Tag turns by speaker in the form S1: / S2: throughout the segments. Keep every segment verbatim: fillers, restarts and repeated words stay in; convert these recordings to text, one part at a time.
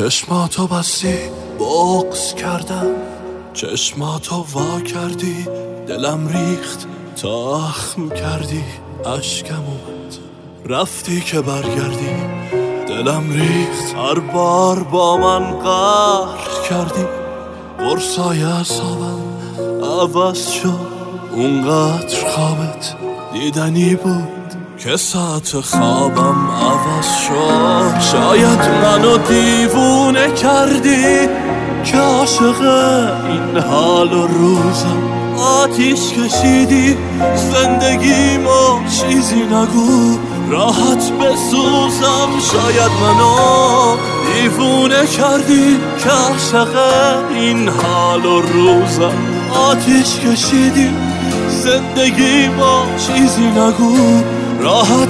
S1: چشماتو بستی بغض کردم، چشماتو وا کردی دلم ریخت تا اخم کردی، اشکم اومد رفتی که برگردی، دلم ریخت هر بار با من قهر کردی، قرصای اعصابم عوض شد، اونقدر خوابت دیدنی بود که ساعت خوابم عوض شد. شاید منو دیوونه کردی که عاشق این حال و روزم، آتیش کشیدی زندگیمو چیزی نگو راحت بسوزم. شاید منو دیوونه کردی که عاشق این حال و روزم، آتیش کشیدی زندگیمو چیزی نگو راحت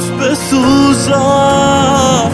S1: بسوزم.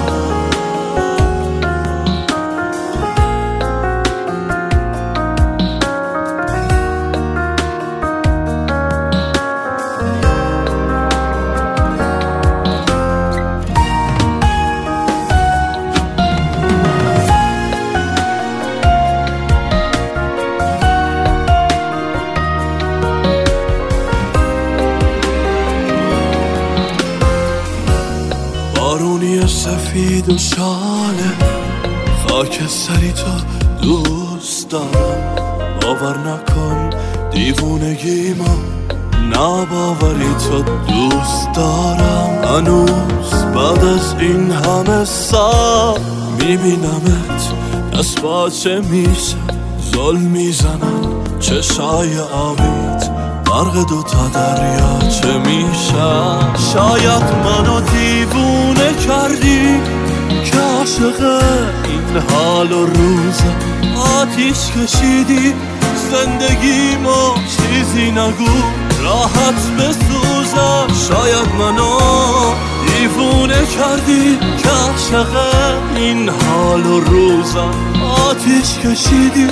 S1: بارونی سفید و شاله خاکستری تو دوست دارم، باور نکن دیوونگیمو ناباوری تو دوست دارم. هنوز بعد از این همه سال میبینمت دست باچه میشه ظلم میزنن، چشای آبیت غرق دوتا دریاچه میشن. شاید منو دیوونه کردی که عاشق این حال و روزم، آتیش کشیدی زندگیمو چیزی نگو راحت بسوزم. شاید منو دیوونه کردی که عاشق این حال و روزم، آتیش کشیدی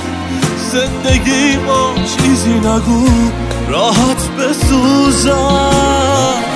S1: زندگیمو چیزی نگو راحت بسوزم.